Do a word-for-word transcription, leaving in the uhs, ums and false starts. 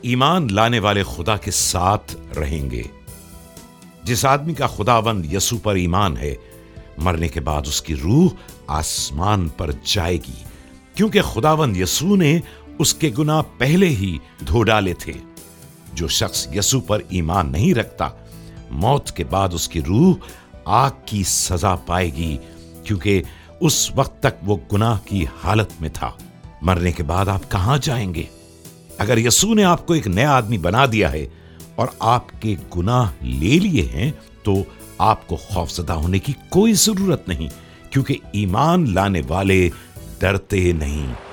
ईमान लाने वाले खुदा के साथ रहेंगे। जिस आदमी का खुदावंद यसू पर ईमान है, मरने के बाद उसकी रूह आसमान पर जाएगी, क्योंकि खुदावंद यसू ने उसके गुनाह पहले ही धो डाले थे। जो शख्स यसू पर ईमान नहीं रखता, मौत के बाद उसकी रूह आग की सजा पाएगी, क्योंकि उस वक्त तक वो गुनाह की हालत में था। मरने के बाद आप कहां जाएंगे? अगर यसू ने आपको एक नया आदमी बना दिया है और आपके गुनाह ले लिए हैं, तो आपको खौफजदा होने की कोई जरूरत नहीं, क्योंकि ईमान लाने वाले डरते नहीं।